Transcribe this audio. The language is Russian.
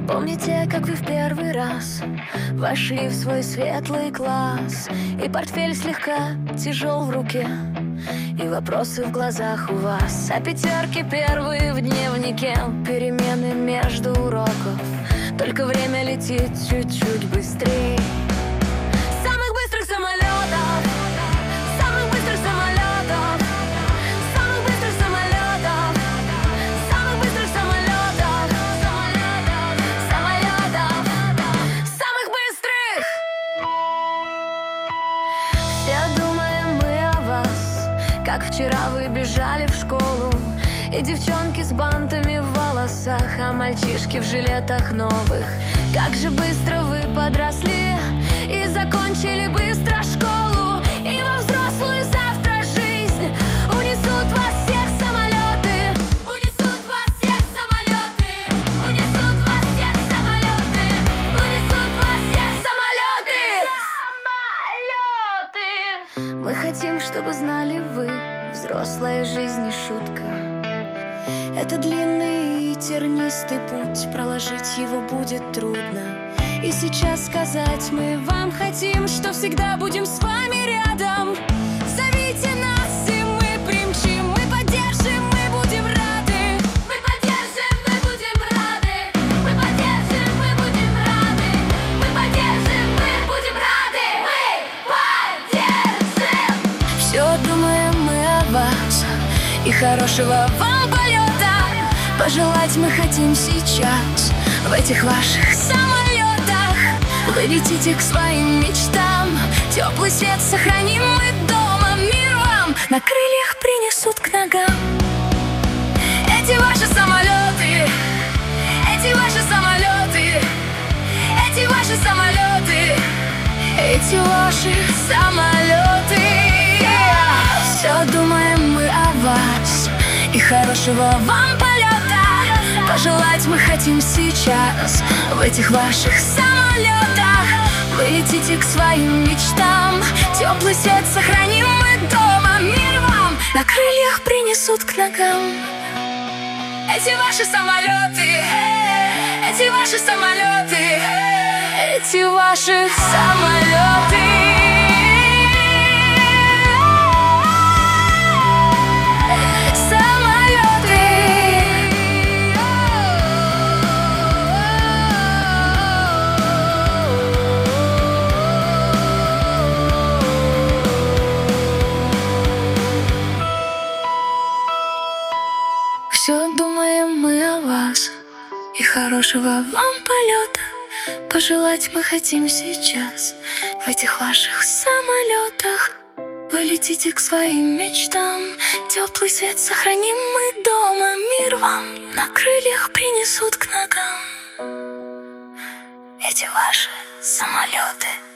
Помните, как вы в первый раз вошли в свой светлый класс, и портфель слегка тяжел в руке, и вопросы в глазах у вас, а пятерки первые в дневнике, перемены между уроков, только время летит чуть-чуть быстрее. Самых быстрых самолетов, самых быстрых самолетов, самых быстрых самолетов, самых быстрых самолетов, самолетов, самых быстрых. Все думаем мы о вас, как вчера вы бежали в школу, и девчонки с бантами в волосах, а мальчишки в жилетах новых. Как же быстро вы подросли и закончили быстро школу, и во взрослую завтра жизнь унесут вас всех самолеты, унесут вас всех самолеты, унесут вас всех самолеты, унесут вас всех самолеты. Мы хотим, чтобы знали вы, взрослая жизнь не шутка. Это длинный и тернистый путь, проложить его будет трудно. И сейчас сказать мы вам хотим, что всегда будем с вами рядом. Зовите нас, и мы примчим, мы поддержим, мы будем рады. Мы поддержим, мы будем рады. Мы поддержим, мы будем рады. Мы поддержим, мы будем рады. Мы поддержим. Все думаем мы о вас, и хорошего вам полета. Пожелать мы хотим сейчас в этих ваших самолетах. Вы летите к своим мечтам, теплый свет сохраним мы дома. Мир вам на крыльях принесут к ногам. Эти ваши самолеты, эти ваши самолеты, эти ваши самолеты, эти ваши самолеты. Все думаем мы о вас, и хорошего вам полета. Пожелать мы хотим сейчас в этих ваших самолетах. Вы летите к своим мечтам, теплый свет сохраним мы дома. Мир вам на крыльях принесут к ногам. Эти ваши самолеты, эти ваши самолеты, эти ваши самолеты. Все думаем мы о вас, и хорошего вам полета. Пожелать мы хотим сейчас в этих ваших самолетах. Вы летите к своим мечтам, теплый свет сохраним мы дома. Мир вам на крыльях принесут к ногам. Эти ваши самолеты.